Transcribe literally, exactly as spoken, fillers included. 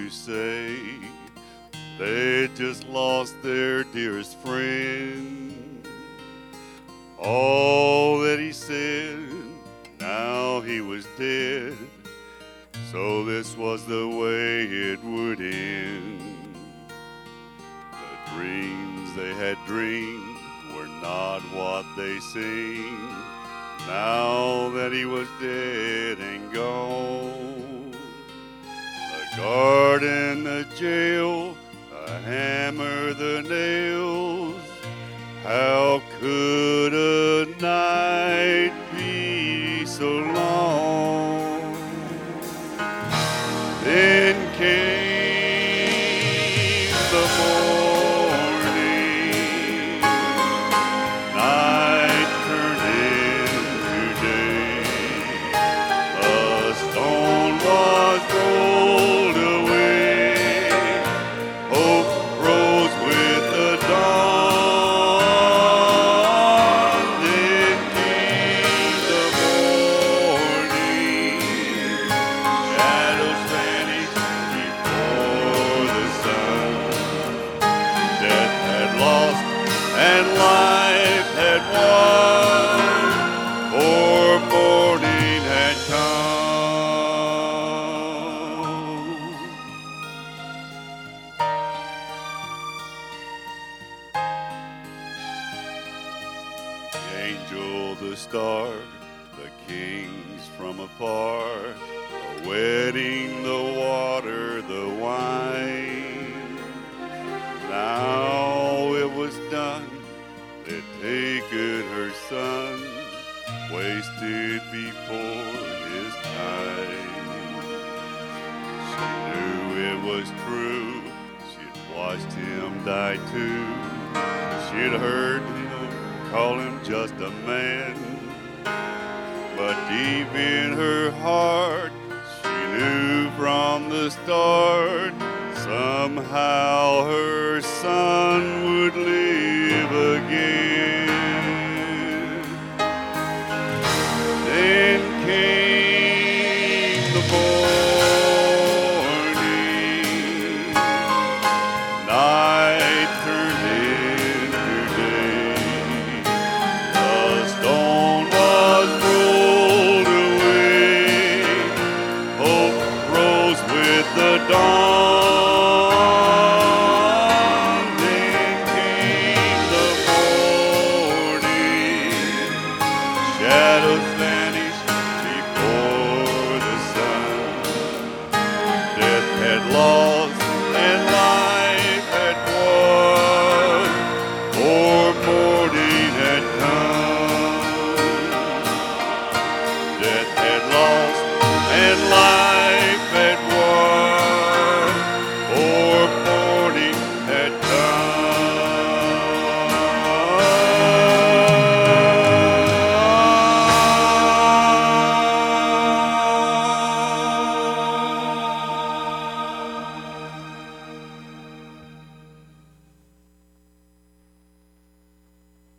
to say they just lost their dearest friend. All that he said, now he was dead, so this was the way it would end. The dreams they had dreamed were not what they seemed, now that he was dead and gone. The garden, the jail, the hammer, the nails, how could a night be so long? Then came the morning, night turned into day, the stone was rolled away, hope rose with the dawn. Then came the morning, shadows vanished before the sun. Death had lost and life had won, for morning had come. The angel, the star, the kings from afar, the wedding, the water, the wine. Now it was done, they'd taken her son, wasted before his time. She knew it was true, she'd watched him die too. She'd heard him call him just a man, but deep in her heart, she knew from the start, somehow her son would live again. Then came the morning, night turned into day, the stone was rolled away, hope rose with the dawn. Then came the morning, shadows